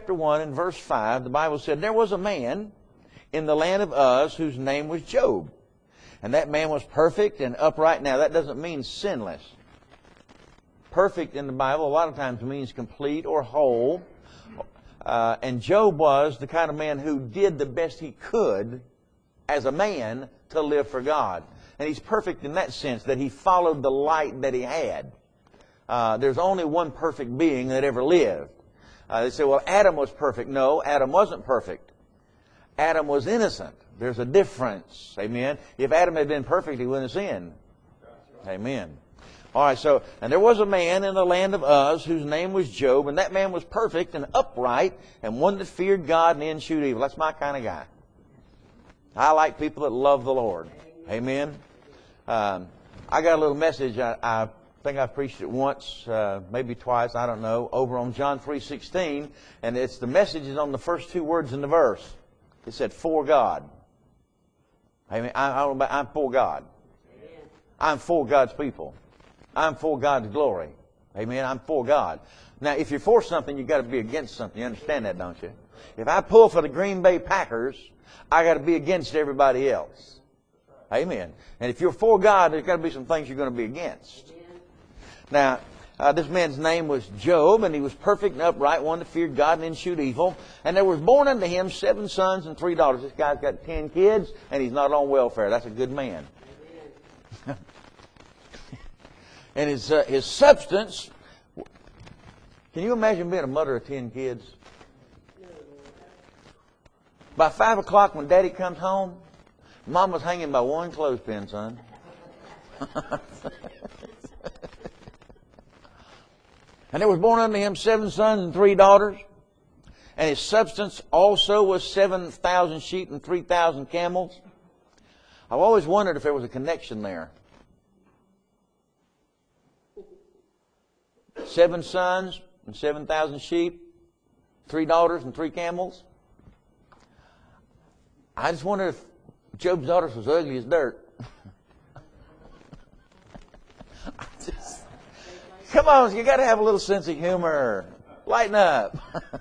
Chapter 1 and verse 5, the Bible said, there was a man in the land of Uz whose name was Job. And that man was perfect and upright. Now, that doesn't mean sinless. Perfect in the Bible a lot of times means complete or whole. And Job was the kind of man who did the best he could as a man to live for God. And he's perfect in that sense, that he followed the light that he had. There's only one perfect being that ever lived. They say, well, Adam was perfect. No, Adam wasn't perfect. Adam was innocent. There's a difference. Amen. If Adam had been perfect, he wouldn't have sinned. Amen. All right, so, and there was a man in the land of Uz whose name was Job, and that man was perfect and upright and one that feared God and eschewed evil. That's my kind of guy. I like people that love the Lord. Amen. I got a little message. I think I've preached it once, maybe twice, I don't know, over on John 3:16, and it's the message is on the first two words in the verse. It said, for God. Amen. I'm for God. I'm for God's people. I'm for God's glory. Amen. I'm for God. Now, if you're for something, you've got to be against something. You understand that, don't you? If I pull for the Green Bay Packers, I got to be against everybody else. Amen. And if you're for God, there's got to be some things you're going to be against. Now, this man's name was Job, and he was perfect and upright, one that feared God and eschewed evil. And there was born unto him 7 sons and 3 daughters. This guy's got 10 kids, and he's not on welfare. That's a good man. And his substance, can you imagine being a mother of 10 kids? By 5 o'clock when Daddy comes home, Mom was hanging by one clothespin, son. And there was born unto him 7 sons and 3 daughters. And his substance also was 7,000 sheep and 3,000 camels. I've always wondered if there was a connection there. 7 sons and 7,000 sheep, 3 daughters and 3 camels. I just wonder if Job's daughters was ugly as dirt. Come on, you got to have a little sense of humor. Lighten up.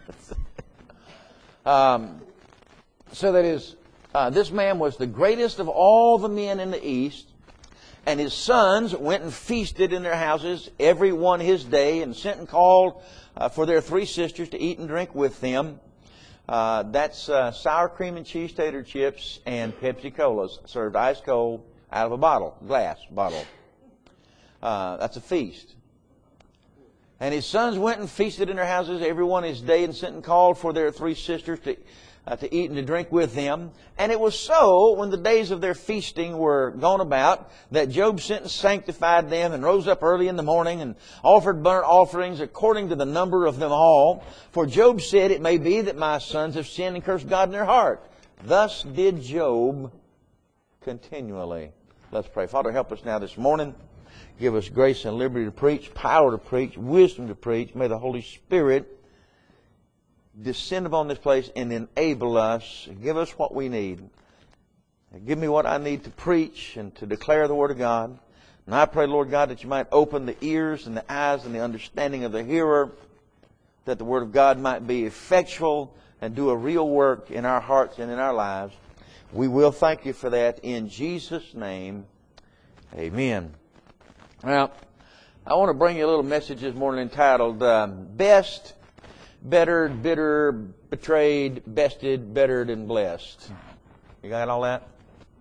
So that is, this man was the greatest of all the men in the East. And his sons went and feasted in their houses, every one his day, and sent and called for their 3 sisters to eat and drink with them. That's sour cream and cheese tater chips and Pepsi Colas served ice cold out of a bottle, glass bottle. That's a feast. And his sons went and feasted in their houses, every one his day, and sent and called for their 3 sisters to eat and to drink with them. And it was so, when the days of their feasting were gone about, that Job sent and sanctified them, and rose up early in the morning, and offered burnt offerings according to the number of them all. For Job said, it may be that my sons have sinned and cursed God in their heart. Thus did Job continually. Let's pray. Father, help us now this morning. Give us grace and liberty to preach, power to preach, wisdom to preach. May the Holy Spirit descend upon this place and enable us. Give us what we need. Give me what I need to preach and to declare the Word of God. And I pray, Lord God, that you might open the ears and the eyes and the understanding of the hearer, that the Word of God might be effectual and do a real work in our hearts and in our lives. We will thank you for that in Jesus' name. Amen. Now, I want to bring you a little message this morning entitled, Best, Bettered, Bitter, Betrayed, Bested, Bettered, and Blessed. You got all that?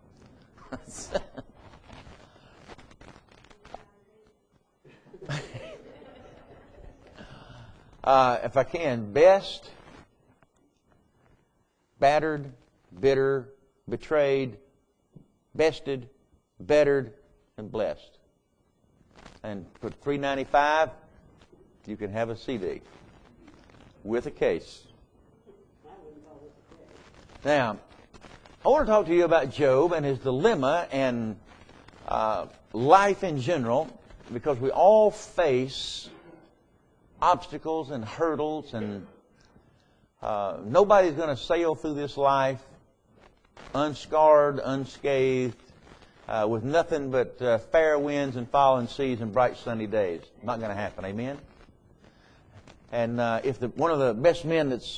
If I can, best, battered, bitter, betrayed, bested, bettered, and blessed. And for $3.95, you can have a CD with a case. Now, I want to talk to you about Job and his dilemma and life in general, because we all face obstacles and hurdles, and nobody's going to sail through this life unscarred, unscathed, with nothing but fair winds and falling seas and bright sunny days. Not going to happen. Amen? And if one of the best men that's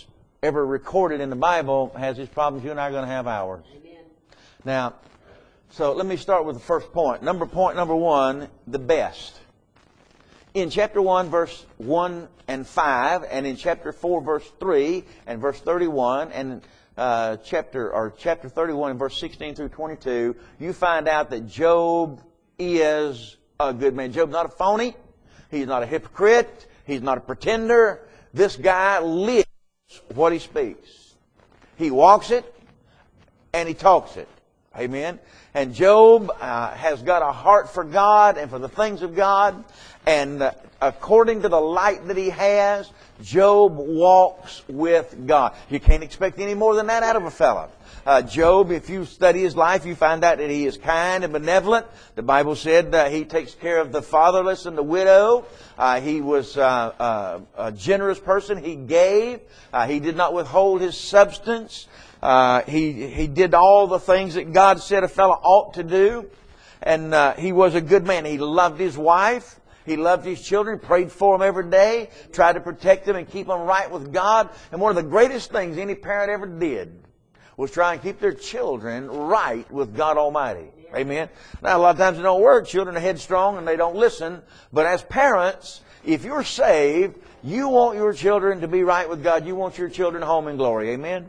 ever recorded in the Bible has his problems. You and I are going to have ours. Amen. Now, so let me start with the first point. Point number one, the best. In chapter 1, verse 1 and 5, and in chapter 4, verse 3, and verse 31, and chapter 31, and verse 16 through 22, you find out that Job is a good man. Job's not a phony. He's not a hypocrite. He's not a pretender. This guy lives what he speaks. He walks it, and he talks it. Amen. And Job has got a heart for God and for the things of God. And according to the light that he has, Job walks with God. You can't expect any more than that out of a fellow. Job, if you study his life, you find out that he is kind and benevolent. The Bible said he takes care of the fatherless and the widow. He was a generous person. He gave. He did not withhold his substance. He did all the things that God said a fellow ought to do. And he was a good man. He loved his wife. He loved his children, prayed for them every day, tried to protect them and keep them right with God. And one of the greatest things any parent ever did was try and keep their children right with God Almighty. Amen. Now, a lot of times it don't work. Children are headstrong and they don't listen. But as parents, if you're saved, you want your children to be right with God. You want your children home in glory. Amen.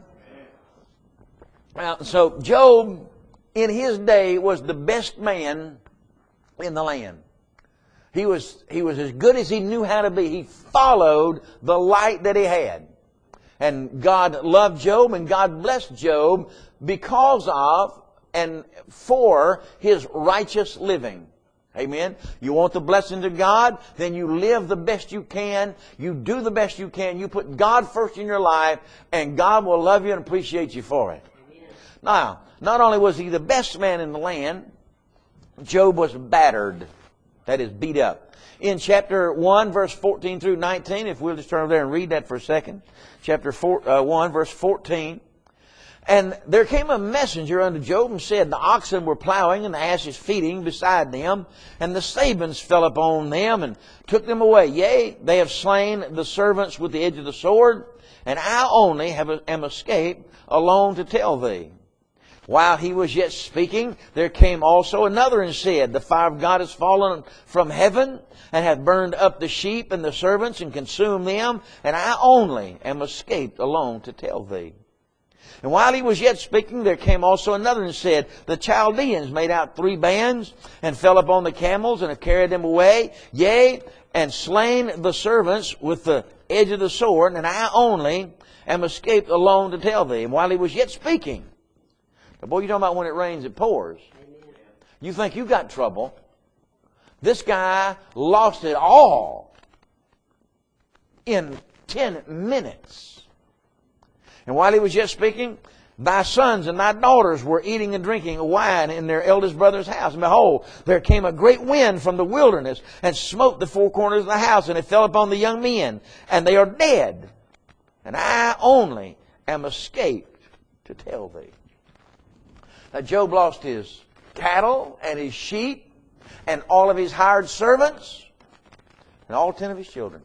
Now, so Job, in his day, was the best man in the land. He was as good as he knew how to be. He followed the light that he had. And God loved Job and God blessed Job because of and for his righteous living. Amen. You want the blessings of God? Then you live the best you can. You do the best you can. You put God first in your life and God will love you and appreciate you for it. Now, not only was he the best man in the land, Job was battered. That is, beat up. In chapter 1, verse 14 through 19, if we'll just turn over there and read that for a second. Chapter 1, verse 14. And there came a messenger unto Job and said, the oxen were plowing and the asses feeding beside them, and the Sabins fell upon them and took them away. Yea, they have slain the servants with the edge of the sword, and I only am escaped alone to tell thee. While he was yet speaking, there came also another and said, the fire of God has fallen from heaven and hath burned up the sheep and the servants and consumed them, and I only am escaped alone to tell thee. And while he was yet speaking, there came also another and said, the Chaldeans made out 3 bands and fell upon the camels and have carried them away, yea, and slain the servants with the edge of the sword, and I only am escaped alone to tell thee. And while he was yet speaking, boy, you're talking about when it rains, it pours. Amen. You think you got trouble. This guy lost it all in 10 minutes. And while he was yet speaking, thy sons and thy daughters were eating and drinking wine in their eldest brother's house. And behold, there came a great wind from the wilderness and smote the 4 corners of the house, and it fell upon the young men, and they are dead. And I only am escaped to tell thee. Now, Job lost his cattle and his sheep and all of his hired servants and all 10 of his children.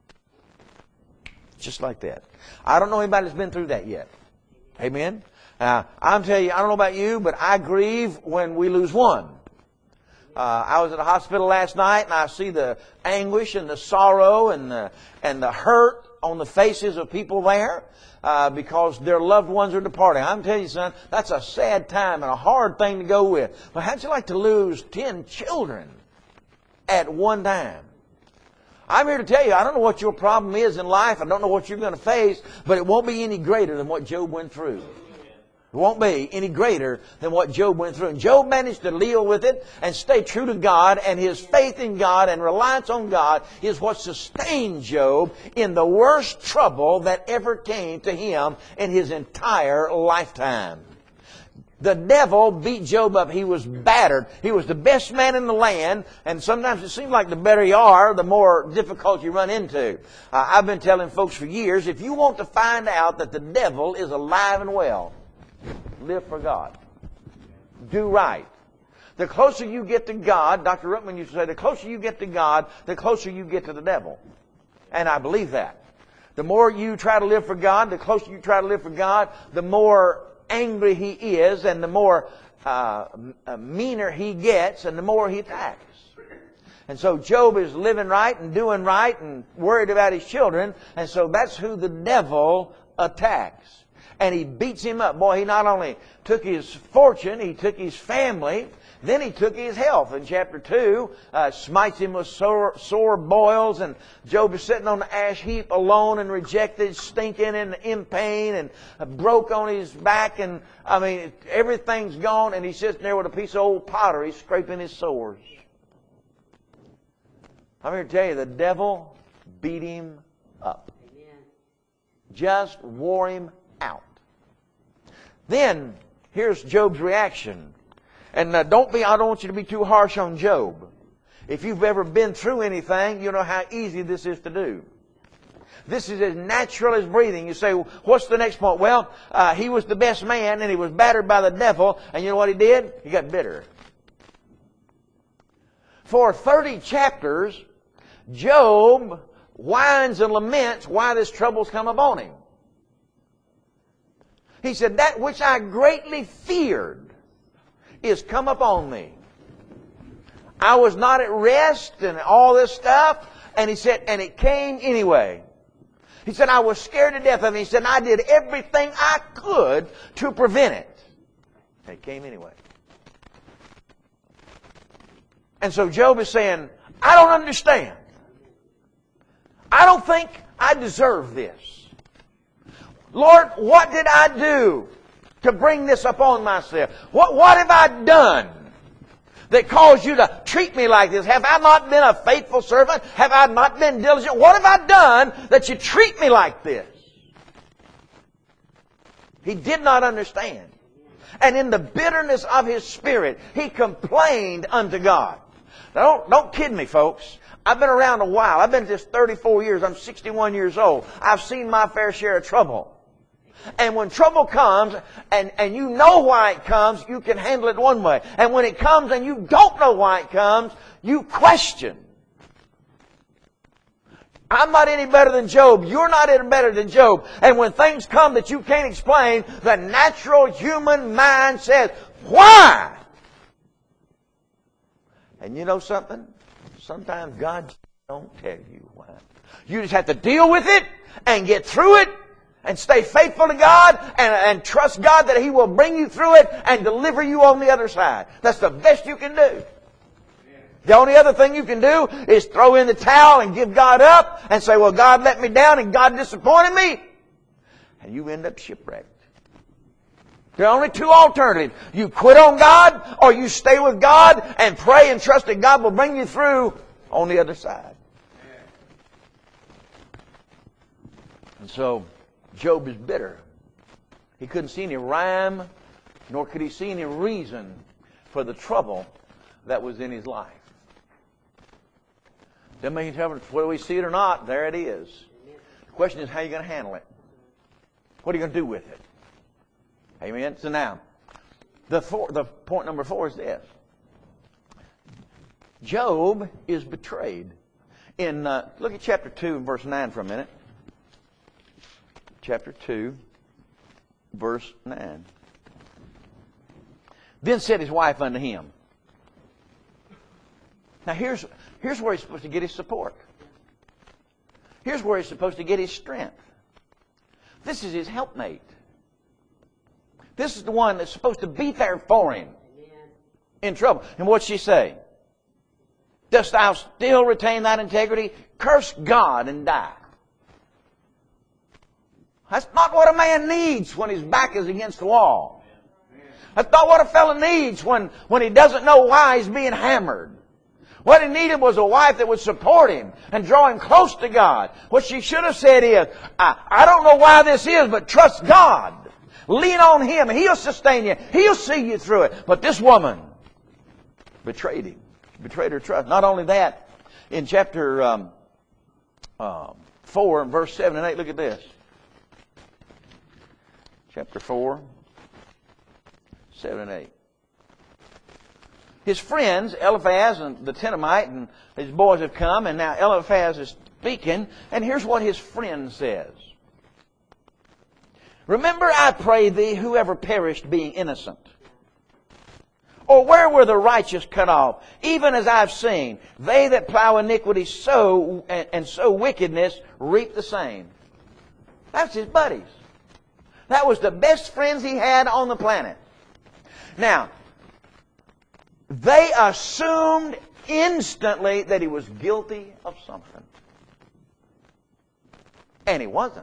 Just like that. I don't know anybody that's been through that yet. Amen? I'm telling you, I don't know about you, but I grieve when we lose one. I was at a hospital last night and I see the anguish and the sorrow and the hurt on the faces of people there. Because their loved ones are departing. I'm telling you, son, that's a sad time and a hard thing to go with. But how'd you like to lose 10 children at one time? I'm here to tell you, I don't know what your problem is in life. I don't know what you're going to face, but it won't be any greater than what Job went through. It won't be any greater than what Job went through. And Job managed to deal with it and stay true to God, and his faith in God and reliance on God is what sustained Job in the worst trouble that ever came to him in his entire lifetime. The devil beat Job up. He was battered. He was the best man in the land, and sometimes it seems like the better you are, the more difficult you run into. I've been telling folks for years, if you want to find out that the devil is alive and well, live for God. Do right. The closer you get to God, Dr. Ruckman used to say, the closer you get to God, the closer you get to the devil. And I believe that. The more you try to live for God, the closer you try to live for God, the more angry he is, and the more meaner he gets, and the more he attacks. And so Job is living right and doing right and worried about his children, and so that's who the devil attacks. And he beats him up. Boy, he not only took his fortune, he took his family, then he took his health. In chapter 2, smites him with sore boils, and Job is sitting on the ash heap alone and rejected, stinking and in pain, and broke on his back, and I mean, everything's gone, and he's sitting there with a piece of old pottery scraping his sores. I'm here to tell you, the devil beat him up. Amen. Just wore him out. Then, here's Job's reaction. And I don't want you to be too harsh on Job. If you've ever been through anything, you know how easy this is to do. This is as natural as breathing. You say, well, what's the next point? Well, he was the best man, and he was battered by the devil, and you know what he did? He got bitter. For 30 chapters, Job whines and laments why this trouble's come upon him. He said, that which I greatly feared is come upon me. I was not at rest and all this stuff. And he said, and it came anyway. He said, I was scared to death of it. He said, I did everything I could to prevent it. And it came anyway. And so Job is saying, I don't understand. I don't think I deserve this. Lord, what did I do to bring this upon myself? What have I done that caused you to treat me like this? Have I not been a faithful servant? Have I not been diligent? What have I done that you treat me like this? He did not understand. And in the bitterness of his spirit, he complained unto God. Now, don't kid me, folks. I've been around a while. I've been just 34 years. I'm 61 years old. I've seen my fair share of trouble. And when trouble comes, and you know why it comes, you can handle it one way. And when it comes and you don't know why it comes, you question. I'm not any better than Job. You're not any better than Job. And when things come that you can't explain, the natural human mind says, why? And you know something? Sometimes God don't tell you why. You just have to deal with it and get through it and stay faithful to God and trust God that He will bring you through it and deliver you on the other side. That's the best you can do. The only other thing you can do is throw in the towel and give God up and say, well, God let me down and God disappointed me. And you end up shipwrecked. There are only two alternatives. You quit on God or you stay with God and pray and trust that God will bring you through on the other side. And so Job is bitter. He couldn't see any rhyme, nor could he see any reason for the trouble that was in his life. Doesn't make any difference whether we see it or not. There it is. The question is, how are you going to handle it? What are you going to do with it? Amen? So now, the point number 4 is this. Job is betrayed. Look at chapter 2 and verse 9 for a minute. Chapter 2, verse 9. Then said his wife unto him. Now here's where he's supposed to get his support. Here's where he's supposed to get his strength. This is his helpmate. This is the one that's supposed to be there for him in trouble. And what'd she say? Dost thou still retain thine integrity? Curse God and die. That's not what a man needs when his back is against the wall. That's not what a fellow needs when he doesn't know why he's being hammered. What he needed was a wife that would support him and draw him close to God. What she should have said is, I don't know why this is, but trust God. Lean on Him. He'll sustain you. He'll see you through it. But this woman betrayed him. Betrayed her trust. Not only that, in chapter 4 and verse 7 and 8, look at this. Chapter 4, 7 and 8. His friends, Eliphaz and the Temanite, and his boys have come, and now Eliphaz is speaking, and here's what his friend says. Remember, I pray thee, whoever perished being innocent. Or where were the righteous cut off? Even as I've seen, they that plow iniquity sow and sow wickedness reap the same. That's his buddies. That was the best friends he had on the planet. Now, they assumed instantly that he was guilty of something. And he wasn't.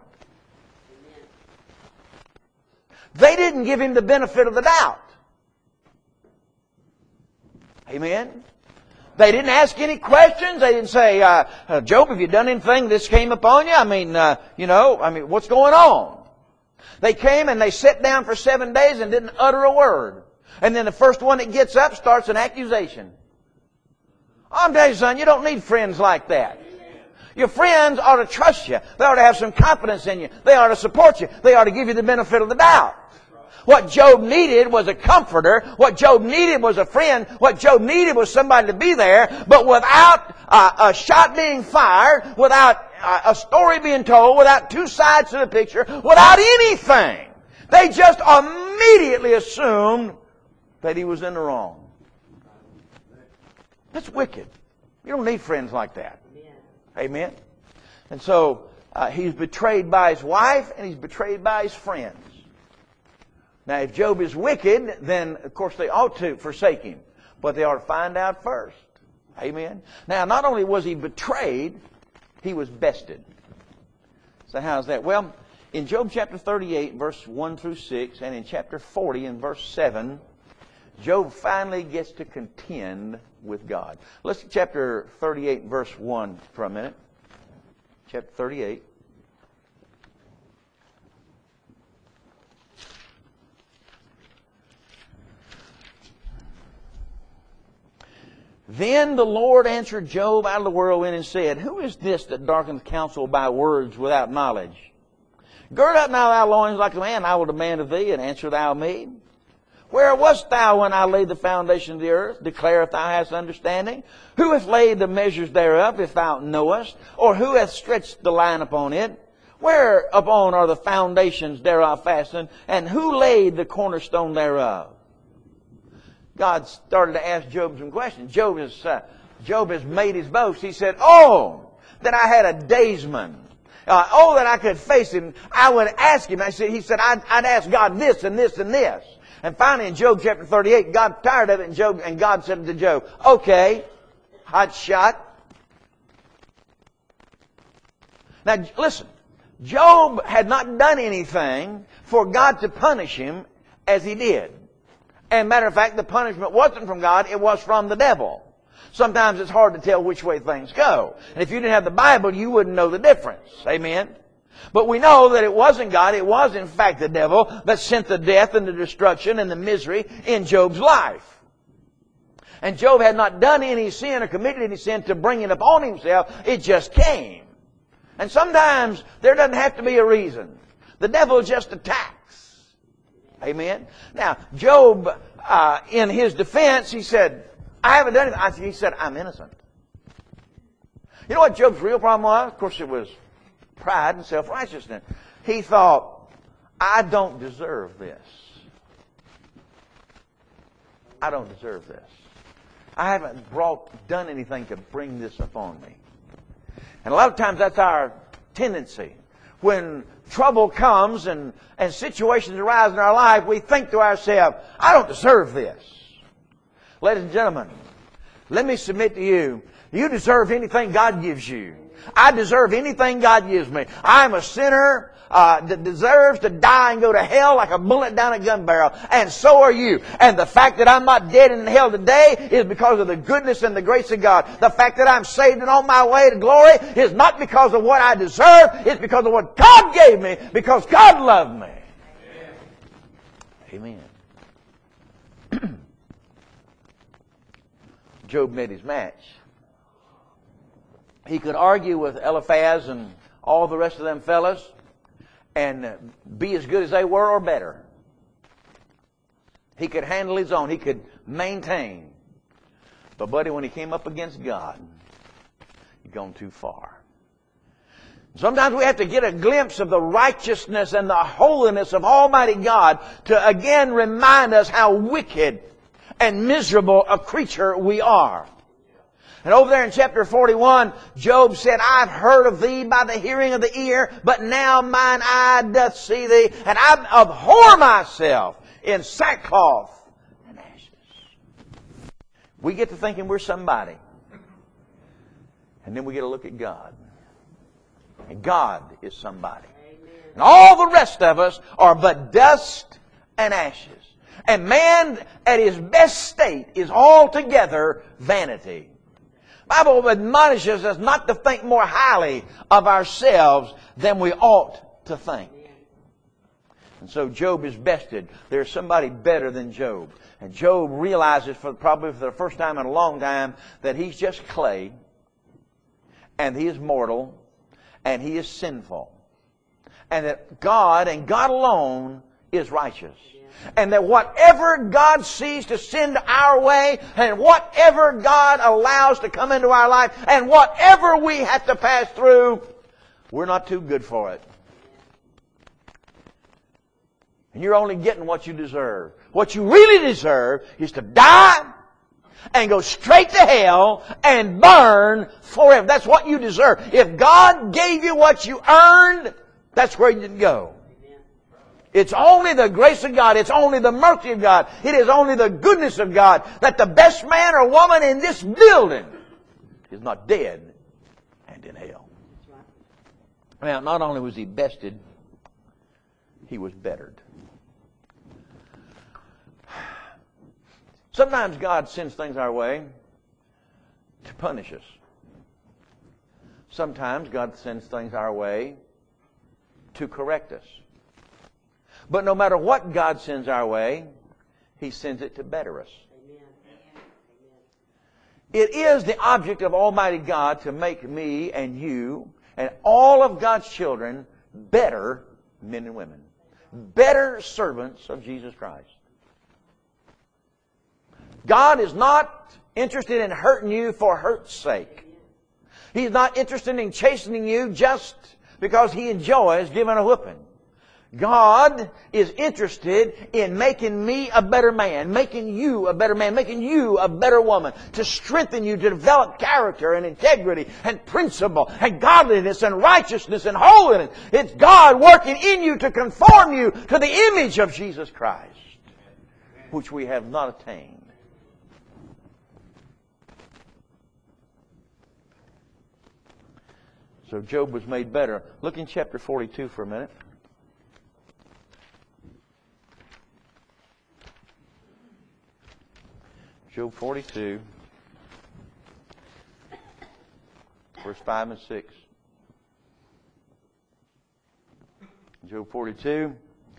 They didn't give him the benefit of the doubt. Amen? They didn't ask any questions. They didn't say, Job, have you done anything this came upon you? I mean, what's going on? They came and they sat down for 7 days and didn't utter a word. And then the first one that gets up starts an accusation. I'm telling you, son, you don't need friends like that. Your friends ought to trust you. They ought to have some confidence in you. They ought to support you. They ought to give you the benefit of the doubt. What Job needed was a comforter. What Job needed was a friend. What Job needed was somebody to be there. But without a shot being fired, without a story being told, without two sides to the picture, without anything, they just immediately assumed that he was in the wrong. That's wicked. You don't need friends like that. Amen? And so he's betrayed by his wife and he's betrayed by his friends. Now, if Job is wicked, then, of course, they ought to forsake him. But they ought to find out first. Amen? Now, not only was he betrayed, he was bested. So how's that? Well, in Job chapter 38, verse 1 through 6, and in chapter 40 and verse 7, Job finally gets to contend with God. Let's look at chapter 38, verse 1 for a minute. Chapter 38. Then the Lord answered Job out of the whirlwind and said, Who is this that darkens counsel by words without knowledge? Gird up now thy loins like a man, I will demand of thee, and answer thou me. Where wast thou when I laid the foundation of the earth? Declare if thou hast understanding. Who hath laid the measures thereof, if thou knowest? Or who hath stretched the line upon it? Whereupon are the foundations thereof fastened? And who laid the cornerstone thereof? God started to ask Job some questions. Job has made his boast. He said, Oh, that I had a daysman. Oh, that I could face him. I would ask him. He said, I'd ask God this and this and this. And finally in Job chapter 38, God tired of it and God said to Job, Okay, hot shot. Now listen, Job had not done anything for God to punish him as he did. And matter of fact, the punishment wasn't from God, it was from the devil. Sometimes it's hard to tell which way things go. And if you didn't have the Bible, you wouldn't know the difference. Amen? But we know that it wasn't God, it was in fact the devil that sent the death and the destruction and the misery in Job's life. And Job had not done any sin or committed any sin to bring it upon himself, it just came. And sometimes there doesn't have to be a reason. The devil just attacks. Amen? Now, Job, in his defense, he said, I haven't done anything. He said, I'm innocent. You know what Job's real problem was? Of course, it was pride and self-righteousness. He thought, I don't deserve this. I don't deserve this. I haven't done anything to bring this upon me. And a lot of times that's our tendency. When trouble comes and situations arise in our life, we think to ourselves, I don't deserve this. Ladies and gentlemen, let me submit to you, you deserve anything God gives you. I deserve anything God gives me. I'm a sinner that deserves to die and go to hell like a bullet down a gun barrel. And so are you. And the fact that I'm not dead in hell today is because of the goodness and the grace of God. The fact that I'm saved and on my way to glory is not because of what I deserve. It's because of what God gave me. Because God loved me. Amen. Job made his match. He could argue with Eliphaz and all the rest of them fellas and be as good as they were or better. He could handle his own. He could maintain. But buddy, when he came up against God, he'd gone too far. Sometimes we have to get a glimpse of the righteousness and the holiness of Almighty God to again remind us how wicked and miserable a creature we are. And over there in chapter 41, Job said, I've heard of thee by the hearing of the ear, but now mine eye doth see thee, and I abhor myself in sackcloth and ashes. We get to thinking we're somebody. And then we get to look at God. And God is somebody. And all the rest of us are but dust and ashes. And man at his best state is altogether vanity. The Bible admonishes us not to think more highly of ourselves than we ought to think. And so Job is bested. There's somebody better than Job. And Job realizes probably for the first time in a long time that he's just clay. And he is mortal. And he is sinful. And that God and God alone is righteous. And that whatever God sees to send our way, and whatever God allows to come into our life, and whatever we have to pass through, we're not too good for it. And you're only getting what you deserve. What you really deserve is to die and go straight to hell and burn forever. That's what you deserve. If God gave you what you earned, that's where you'd go. It's only the grace of God. It's only the mercy of God. It is only the goodness of God that the best man or woman in this building is not dead and in hell. Now, not only was he bested, he was bettered. Sometimes God sends things our way to punish us. Sometimes God sends things our way to correct us. But no matter what God sends our way, He sends it to better us. Amen. It is the object of Almighty God to make me and you and all of God's children better men and women. Better servants of Jesus Christ. God is not interested in hurting you for hurt's sake. He's not interested in chastening you just because He enjoys giving a whipping. God is interested in making me a better man, making you a better man, making you a better woman, to strengthen you, to develop character and integrity and principle and godliness and righteousness and holiness. It's God working in you to conform you to the image of Jesus Christ, which we have not attained. So Job was made better. Look in chapter 42 for a minute. Job 42, verse 5 and 6. Job 42,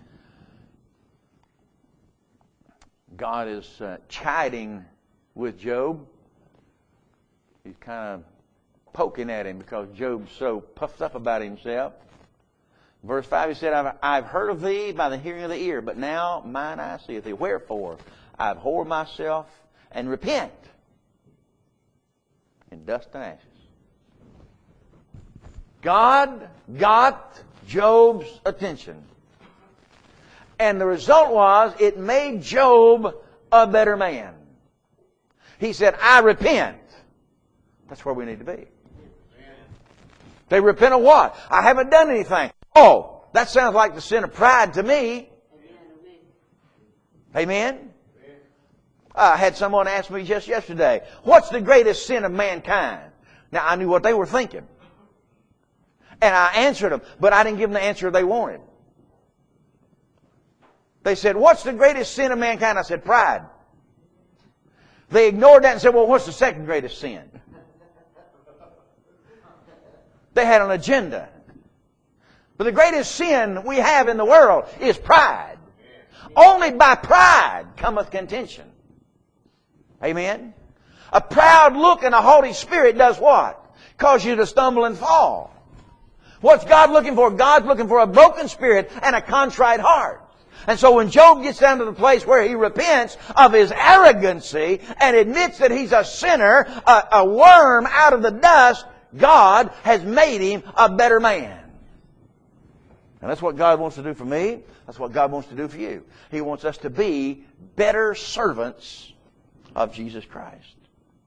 God is chiding with Job. He's kind of poking at him because Job's so puffed up about himself. Verse 5, he said, I've heard of thee by the hearing of the ear, but now mine eye seeth thee. Wherefore I abhor myself and repent in dust and ashes. God got Job's attention. And the result was, it made Job a better man. He said, I repent. That's where we need to be. They repent of what? I haven't done anything. Oh, that sounds like the sin of pride to me. Amen? I had someone ask me just yesterday, what's the greatest sin of mankind? Now, I knew what they were thinking. And I answered them, but I didn't give them the answer they wanted. They said, what's the greatest sin of mankind? I said, pride. They ignored that and said, well, what's the second greatest sin? They had an agenda. But the greatest sin we have in the world is pride. Only by pride cometh contention. Amen? A proud look and a haughty spirit does what? Cause you to stumble and fall. What's God looking for? God's looking for a broken spirit and a contrite heart. And so when Job gets down to the place where he repents of his arrogancy and admits that he's a sinner, a worm out of the dust, God has made him a better man. And that's what God wants to do for me. That's what God wants to do for you. He wants us to be better servants of Jesus Christ.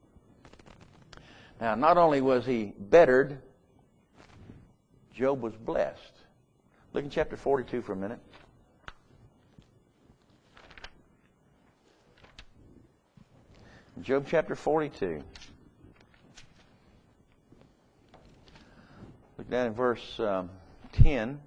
Now, not only was he bettered, Job was blessed. Look in chapter 42 for a minute. Job chapter 42. Look down in verse 10.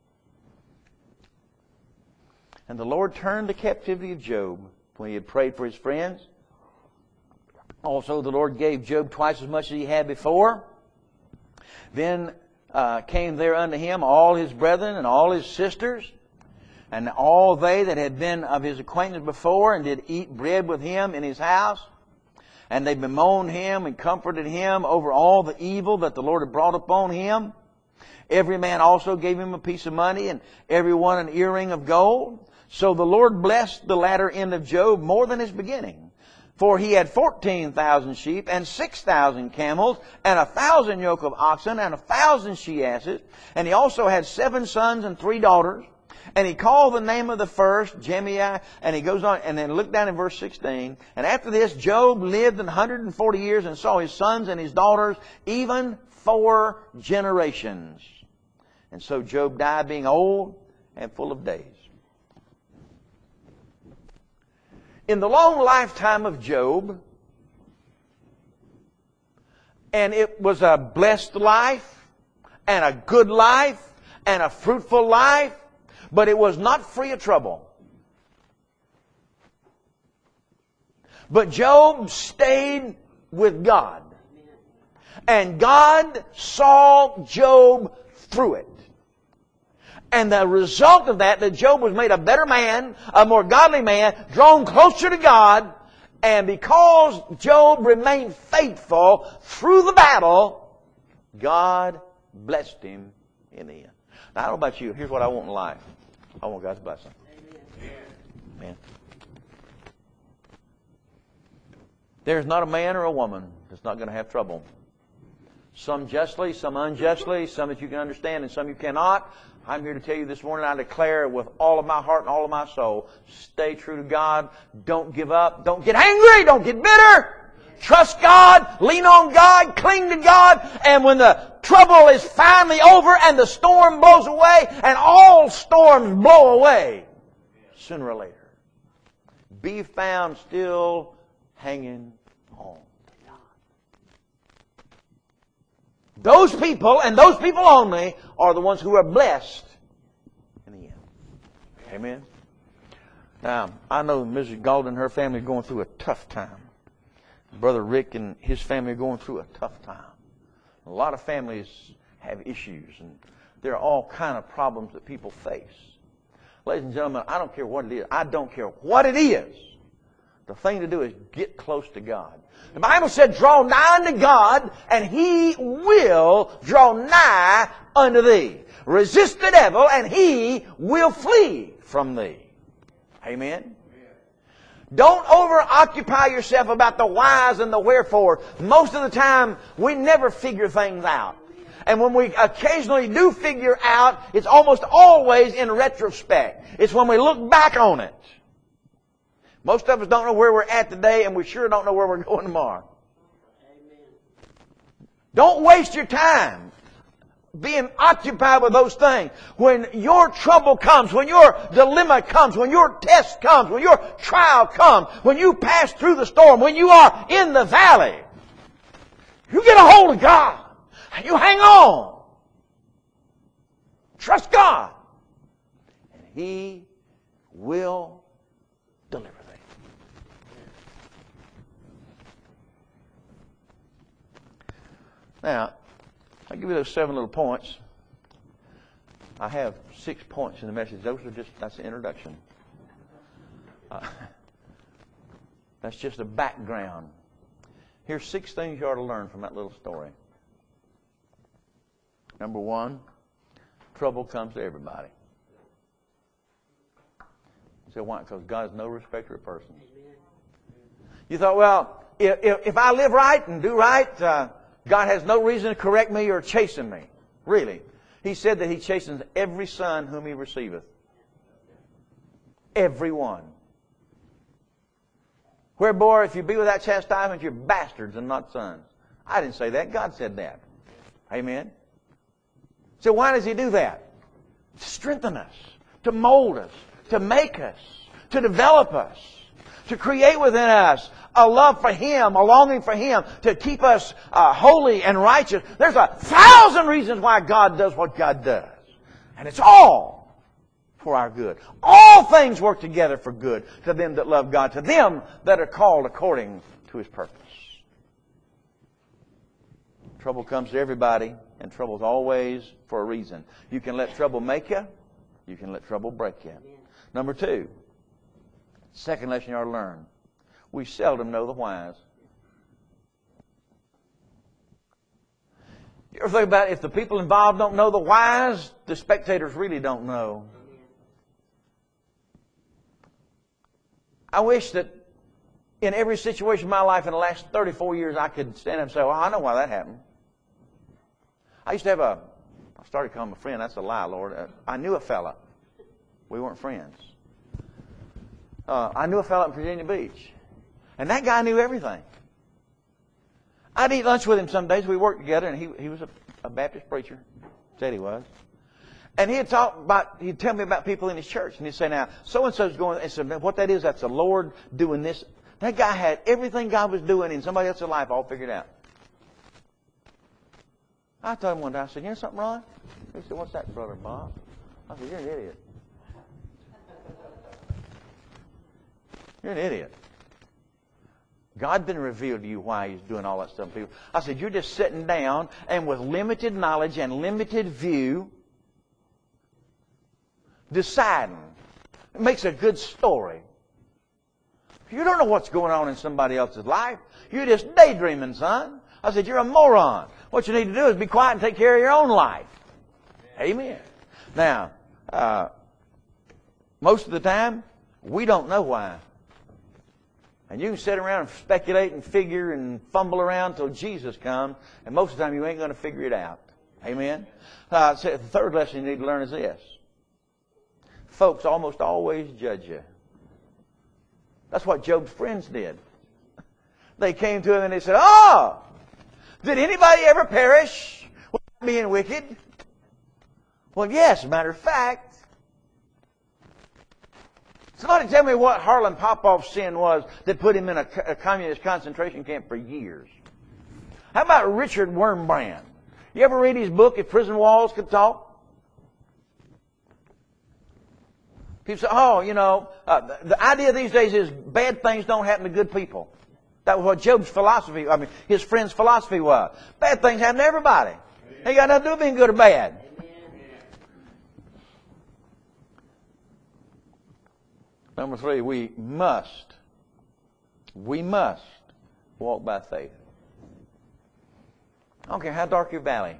And the Lord turned the captivity of Job when he had prayed for his friends. Also the Lord gave Job twice as much as he had before. Then came there unto him all his brethren and all his sisters, and all they that had been of his acquaintance before, and did eat bread with him in his house. And they bemoaned him and comforted him over all the evil that the Lord had brought upon him. Every man also gave him a piece of money, and every one an earring of gold. So the Lord blessed the latter end of Job more than his beginning. For he had 14,000 sheep, and 6,000 camels, and 1,000 yoke of oxen, and 1,000 she-asses. And he also had 7 sons and 3 daughters. And he called the name of the first Jemiah, and he goes on, and then look down in verse 16. And after this, Job lived 140 years and saw his sons and his daughters, even 4 generations. And so Job died being old and full of days. In the long lifetime of Job, and it was a blessed life, and a good life, and a fruitful life, but it was not free of trouble. But Job stayed with God. And God saw Job through it. And the result of that Job was made a better man, a more godly man, drawn closer to God. And because Job remained faithful through the battle, God blessed him in the end. Now, I don't know about you. Here's what I want in life. I want God's blessing. Amen. There's not a man or a woman that's not going to have trouble. Some justly, some unjustly, some that you can understand and some you cannot. I'm here to tell you this morning, I declare with all of my heart and all of my soul, stay true to God. Don't give up. Don't get angry. Don't get bitter. Trust God. Lean on God. Cling to God. And when the trouble is finally over and the storm blows away, and all storms blow away, sooner or later, be found still hanging on to God. Those people, and those people only, are the ones who are blessed in the end. Amen? Now, I know Mrs. Gaulden and her family are going through a tough time. Brother Rick and his family are going through a tough time. A lot of families have issues, and there are all kind of problems that people face. Ladies and gentlemen, I don't care what it is. I don't care what it is. The thing to do is get close to God. The Bible said, draw nigh unto God, and He will draw nigh unto thee. Resist the devil, and he will flee from thee. Amen? Don't over-occupy yourself about the whys and the wherefore. Most of the time, we never figure things out. And when we occasionally do figure out, it's almost always in retrospect. It's when we look back on it. Most of us don't know where we're at today, and we sure don't know where we're going tomorrow. Don't waste your time being occupied with those things. When your trouble comes, when your dilemma comes, when your test comes, when your trial comes, when you pass through the storm, when you are in the valley, you get a hold of God. You hang on. Trust God. And He will deliver thee. Now, I'll give you those 7 little points. I have 6 points in the message. That's the introduction. That's just a background. Here's 6 things you ought to learn from that little story. Number 1, trouble comes to everybody. You say, why? Because God is no respecter of persons. You thought, well, if I live right and do right, God has no reason to correct me or chasten me. Really. He said that He chastens every son whom He receiveth. Every one. Wherefore, if you be without chastisement, you're bastards and not sons. I didn't say that. God said that. Amen. So why does He do that? To strengthen us, to mold us, to make us, to develop us, to create within us a love for Him, a longing for Him, to keep us holy and righteous. There's 1,000 reasons why God does what God does. And it's all for our good. All things work together for good to them that love God, to them that are called according to His purpose. Trouble comes to everybody, and trouble's always for a reason. You can let trouble make you. You can let trouble break you. Number 2, second lesson you ought to learn. We seldom know the whys. You ever think about it? If the people involved don't know the whys, the spectators really don't know. I wish that in every situation in my life in the last 34 years I could stand up and say, well, I know why that happened. I used to have I started calling him a friend. That's a lie, Lord. I knew a fella. We weren't friends. I knew a fella in Virginia Beach. And that guy knew everything. I'd eat lunch with him some days. We worked together, and he was a Baptist preacher. Said he was. And he'd tell me about people in his church. And he'd say, now, so-and-so's going, and said, what that is, that's the Lord doing this. That guy had everything God was doing in somebody else's life all figured out. I told him one day, I said, you know something, Ron? He said, what's that, Brother Bob? I said, you're an idiot. You're an idiot. God didn't reveal to you why He's doing all that stuff. People, I said, you're just sitting down and with limited knowledge and limited view, deciding. It makes a good story. You don't know what's going on in somebody else's life. You're just daydreaming, son. I said, you're a moron. What you need to do is be quiet and take care of your own life. Amen. Now, most of the time, we don't know why. And you can sit around and speculate and figure and fumble around until Jesus comes, and most of the time you ain't going to figure it out. Amen? So the third lesson you need to learn is this. Folks almost always judge you. That's what Job's friends did. They came to him and they said, oh, did anybody ever perish without being wicked? Well, yes, as a matter of fact. Somebody tell me what Harlan Popoff's sin was that put him in a communist concentration camp for years. How about Richard Wurmbrand? You ever read his book, If Prison Walls Could Talk? People say, oh, the idea these days is bad things don't happen to good people. That was what Job's philosophy, his friend's philosophy was. Bad things happen to everybody. They got nothing to do with being good or bad. Number 3, we must walk by faith. I don't care how dark your valley.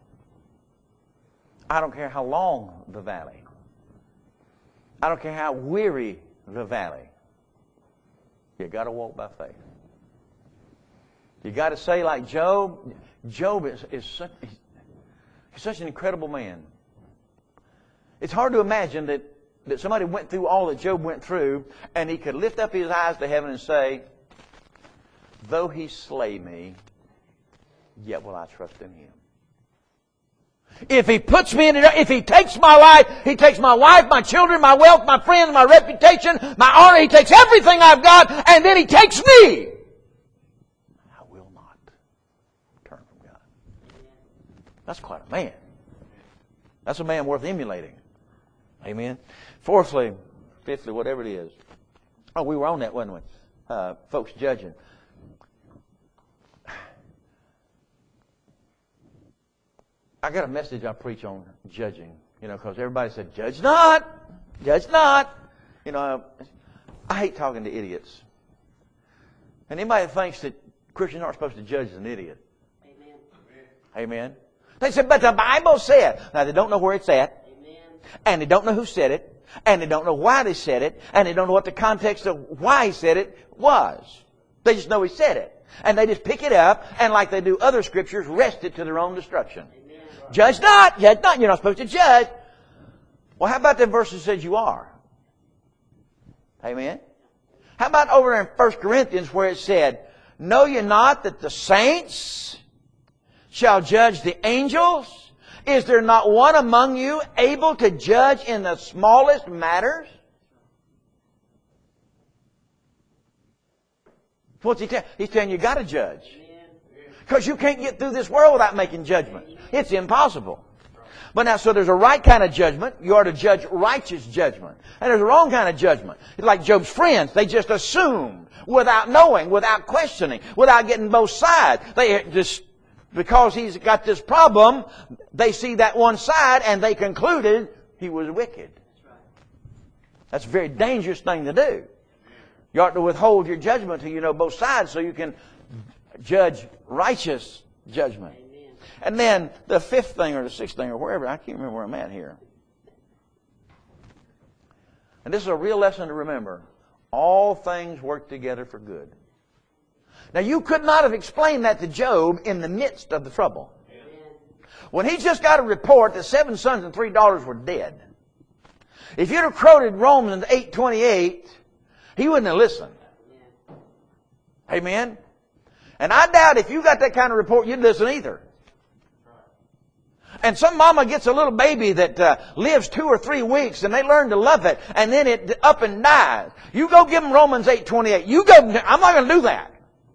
I don't care how long the valley. I don't care how weary the valley. You got to walk by faith. You got to say like Job. Job is such an incredible man. It's hard to imagine that somebody went through all that Job went through, and he could lift up his eyes to heaven and say, though He slay me, yet will I trust in Him. If He puts me in it, if He takes my life, He takes my wife, my children, my wealth, my friends, my reputation, my honor, He takes everything I've got, and then He takes me. I will not turn from God. That's quite a man. That's a man worth emulating. Amen. Fourthly, fifthly, whatever it is. Oh, we were on that, wasn't we? Folks judging. I got a message I preach on judging, because everybody said, judge not, judge not. I hate talking to idiots. And anybody that thinks that Christians aren't supposed to judge is an idiot. Amen. Amen. They said, but the Bible said. Now, they don't know where it's at. Amen. And they don't know who said it. And they don't know why they said it. And they don't know what the context of why He said it was. They just know He said it. And they just pick it up and, like they do other scriptures, wrest it to their own destruction. Judge not. Judge not. You're not supposed to judge. Well, how about the verse that says you are? Amen? How about over there in 1 Corinthians where it said, know ye not that the saints shall judge the angels? Is there not one among you able to judge in the smallest matters? What's he telling? He's telling you got to judge. Because you can't get through this world without making judgments. It's impossible. But now, so there's a right kind of judgment. You are to judge righteous judgment. And there's a wrong kind of judgment. It's like Job's friends. They just assumed without knowing, without questioning, without getting both sides. They just, because he's got this problem, they see that one side and they concluded he was wicked. That's a very dangerous thing to do. You ought to withhold your judgment till you know both sides so you can judge righteous judgment. And then the fifth thing or the sixth thing or wherever, I can't remember where I'm at here. And this is a real lesson to remember. All things work together for good. Now you could not have explained that to Job in the midst of the trouble. When he just got a report that 7 sons and 3 daughters were dead. If you'd have quoted Romans 8:28, he wouldn't have listened. Amen? And I doubt if you got that kind of report, you'd listen either. And some mama gets a little baby that lives 2 or 3 weeks and they learn to love it and then it up and dies. You go give them Romans 8:28. You go, I'm not going to do that.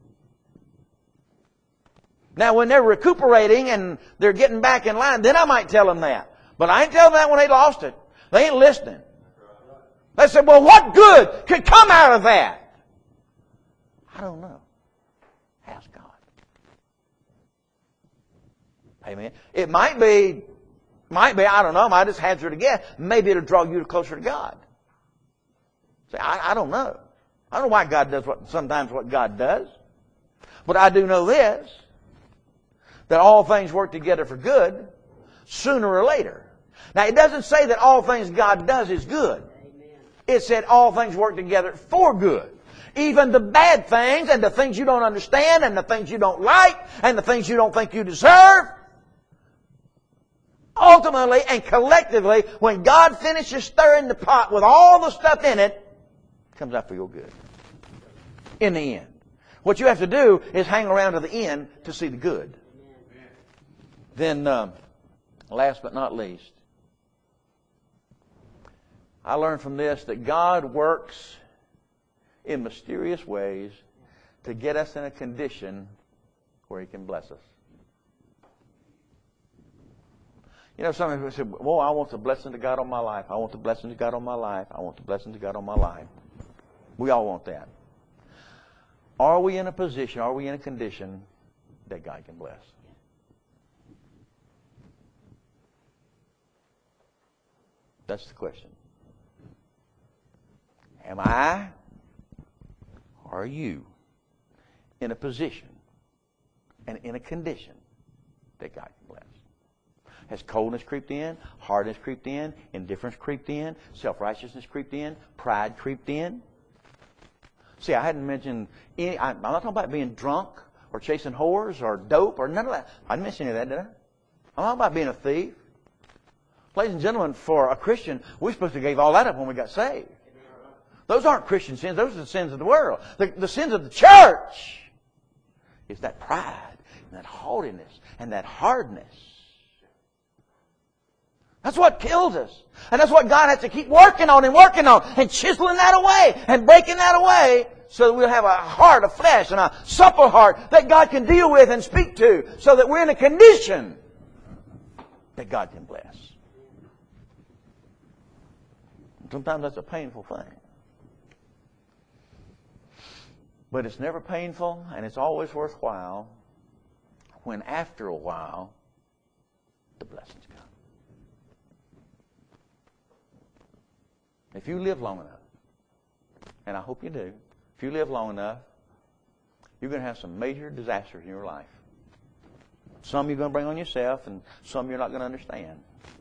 Now when they're recuperating and they're getting back in line, then I might tell them that. But I ain't telling them that when they lost it. They ain't listening. They said, well, what good could come out of that? I don't know. Ask God. Amen. It might be, I don't know, I might just hazard a guess. Maybe it'll draw you closer to God. Say, I don't know. I don't know why God does sometimes what God does. But I do know this, that all things work together for good, sooner or later. Now, it doesn't say that all things God does is good. It said all things work together for good. Even the bad things and the things you don't understand and the things you don't like and the things you don't think you deserve. Ultimately and collectively, when God finishes stirring the pot with all the stuff in it, it comes out for your good. In the end. What you have to do is hang around to the end to see the good. Then, last but not least, I learned from this that God works in mysterious ways to get us in a condition where He can bless us. You know, some people say, well, I want the blessing of God on my life. I want the blessing of God on my life. I want the blessing of God on my life. We all want that. Are we in a position, are we in a condition that God can bless? That's the question. Am I, or are you, in a position and in a condition that God can bless? Has coldness creeped in? Hardness creeped in? Indifference creeped in? Self-righteousness creeped in? Pride creeped in? See, I hadn't mentioned any, I'm not talking about being drunk or chasing whores or dope or none of that. I didn't mention any of that, did I? I'm not about being a thief. Ladies and gentlemen, for a Christian, we're supposed to give all that up when we got saved. Those aren't Christian sins. Those are the sins of the world. The sins of the church is that pride and that haughtiness and that hardness. That's what kills us. And that's what God has to keep working on and chiseling that away and breaking that away so that we'll have a heart of flesh and a supple heart that God can deal with and speak to so that we're in a condition that God can bless. Sometimes that's a painful thing. But it's never painful and it's always worthwhile when after a while the blessings come. If you live long enough, and I hope you do, if you live long enough, you're going to have some major disasters in your life. Some you're going to bring on yourself and some you're not going to understand.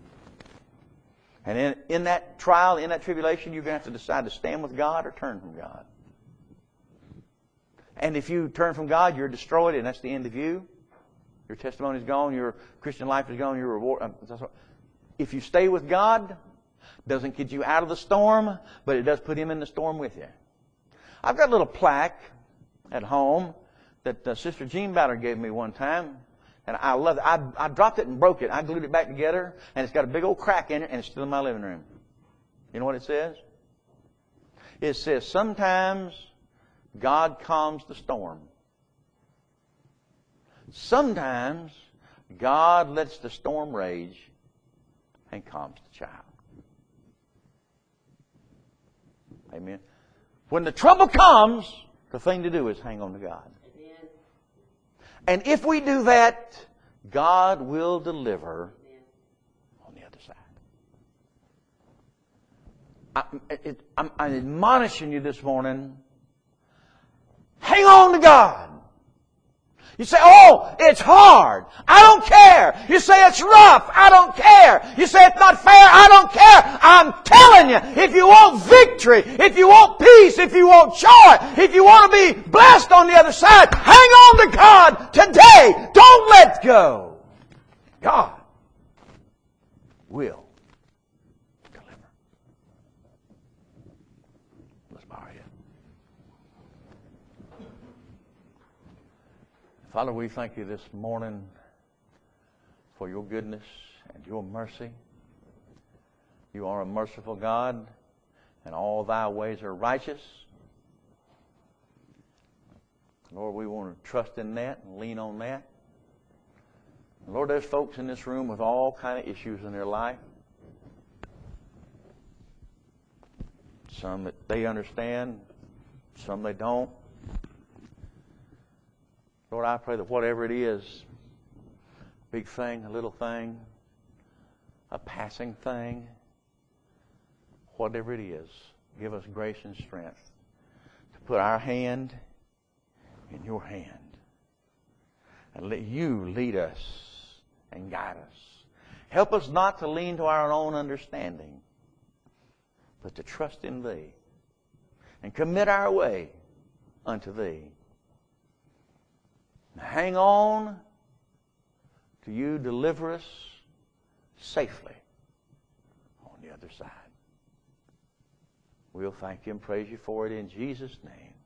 And in that trial, in that tribulation, you're going to have to decide to stand with God or turn from God. And if you turn from God, you're destroyed, and that's the end of you. Your testimony is gone. Your Christian life is gone. Your reward. If you stay with God, doesn't get you out of the storm, but it does put Him in the storm with you. I've got a little plaque at home that Sister Jean Ballard gave me one time, and I love it. I dropped it and broke it. I glued it back together, and it's got a big old crack in it, and it's still in my living room. You know what it says? It says, sometimes God calms the storm. Sometimes God lets the storm rage and calms the child. Amen. When the trouble comes, the thing to do is hang on to God. Amen. And if we do that, God will deliver. Amen. On the other side. I'm admonishing you this morning. Hang on to God. You say, oh, it's hard. I don't care. You say it's rough. I don't care. You say it's not fair. I don't care. I'm telling you, if you want victory, if you want peace, if you want joy, if you want to be blessed on the other side, hang on to God today. Don't let go. God will deliver. Let's bow our head. Father, we thank you this morning for your goodness and your mercy. You are a merciful God, and all thy ways are righteous. Lord, we want to trust in that and lean on that. Lord, there's folks in this room with all kind of issues in their life. Some that they understand, some they don't. Lord, I pray that whatever it is, big thing, a little thing, a passing thing, whatever it is, give us grace and strength to put our hand in your hand and let you lead us and guide us. Help us not to lean to our own understanding, but to trust in Thee and commit our way unto Thee. Hang on till you deliver us safely on the other side. We'll thank you and praise you for it in Jesus' name.